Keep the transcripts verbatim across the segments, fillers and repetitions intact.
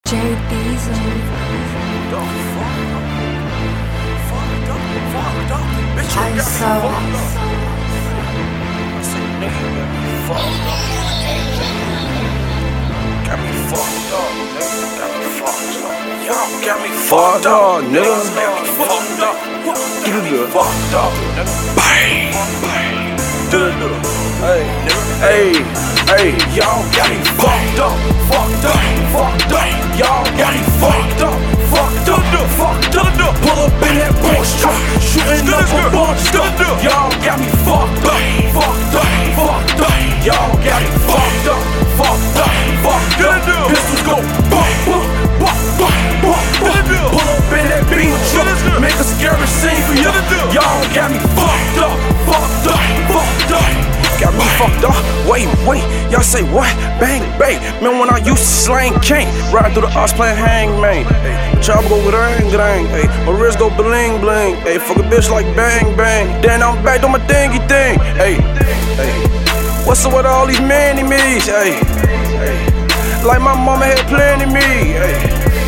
J Diesel. I saw Got me fucked up, nigga. Got me fucked up. Y'all got me fucked up, nigga. Got me fucked up. Got me fucked up, nigga. Bang, bang. Hey, hey, hey. Y'all got me fucked up, fucked up, fucked up. Y'all got me fucked up, fucked up, fucked up. Pull up in that Porsche truck, shooting up a bunch of. Y'all got me fucked up, fucked up, fucked up. Y'all got me fucked up, fucked up, fucked up. Pistols go bump, bump, bump, bump, bump, bump. Pull up in that beam truck, make a scary scene for you. Y'all got me fucked up, fucked up, fucked up. Got me fucked up, wait, wait, y'all say what? Bang, bang, man when I used to slang king. Riding through the us playing hangman. Ay, chopper go grang, grang, ay, my wrist go bling, bling. Ay, fuck a bitch like bang, bang. Then I'm back on my thingy thing. Ay, ay, what's up with all these mini-me's? Ay, ay, like my mama had plenty of me. Ay,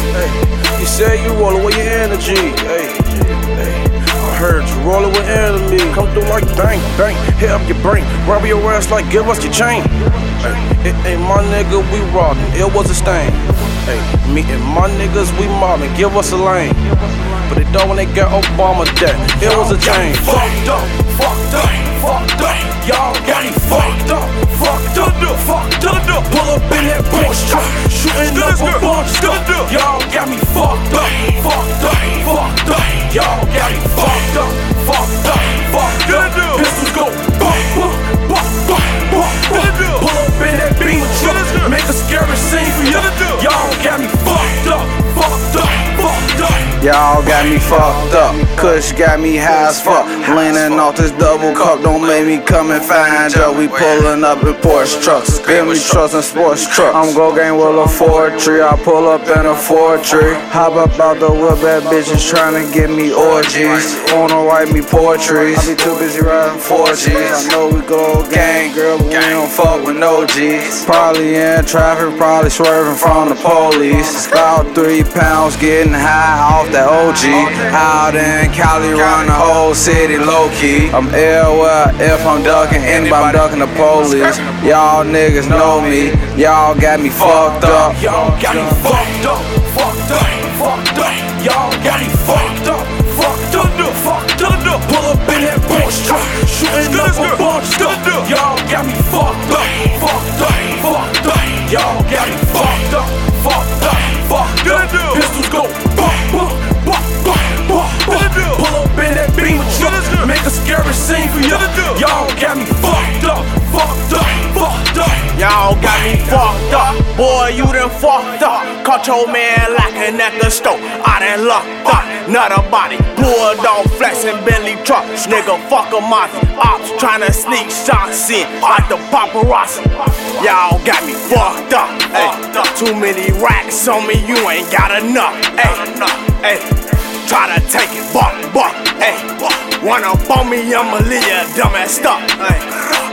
ay, you say you rollin' with your energy. Ay, ay. Heard you rollin' with enemy. Come through like bang, bang, hit up your brain. Rob your ass like give us your chain. Ay, it ain't my nigga, we robbin', it was a stain. Hey, me and my niggas, we mobbin', give us a lane. But they don't when they got Obama dead, it was a change. Fucked up, fucked up, fucked up. Y'all got me fucked up, fucked up, fucked up. Pull up in that Porsche truck, shooting up a bunch of. Y'all got me fucked up, fucked up, fucked up. Y'all got me fucked up, fucked up, fucked up. Pistols go bump, bump, bump, bump, bump, bump. Pull up in that beam truck, make a scary scene for you. Y'all got me fucked up, fucked up, fucked up. Y'all got me fucked up, Kush got me high as fuck. Leaning off this double cup, don't make me come and find ya. We pullin' up in Porsche trucks, give me trucks and sports trucks. I'm go gang with a four tree, I pull up in a four tree. Hop up out the whip, bad bitches tryna get me orgies. Wanna write me poetry, I be too busy riding four G's. I know we go gang, girl, but we don't fuck with no G's. Probably in traffic, probably swerving from the police. About three pounds getting high off that O G. Out in Cali, run the whole city low key. I'm everywhere if I'm ducking, anybody I'm ducking the police. Y'all niggas know me, y'all got me fucked up. Y'all got me fucked up, fucked up, fucked up. Y'all got me fucked up, fucked up, fucked up. Pull up in that Porsche truck, shooting up a bunch of. Y'all got me fucked up, fucked up, fucked up. Y'all got me fucked up, fucked up, fucked up. Pistols go bump, bump, bump, bump, bump, bump. Pull up in that beam truck, make a scary scene for you. Y'all got me fucked up, fucked up, fucked up. Y'all got me fucked up, boy, you done fucked up. Caught your man lacking at the store, I done locked up. Nutter body, bulldog flexing Bentley truck. Nigga, fuck a Mozzie, ops tryna sneak shots in like the paparazzi. Y'all got me fucked up, ayy. Too many racks on me, you ain't got enough, ayy. Ayy, try to take it, buck, buck, ayy. Run up on me, I'ma leave ya dumbass stuck, ayy.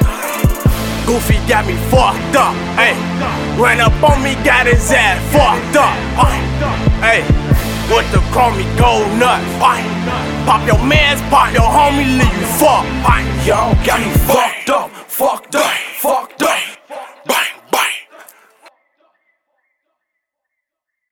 Goofy got me fucked up, ayy. Ran up on me, got his ass fucked up, ayy. What the call me, go nuts, ayy. Pop your mans, pop your homie, leave you fucked, ayy. Y'all got me fucked up, fucked up.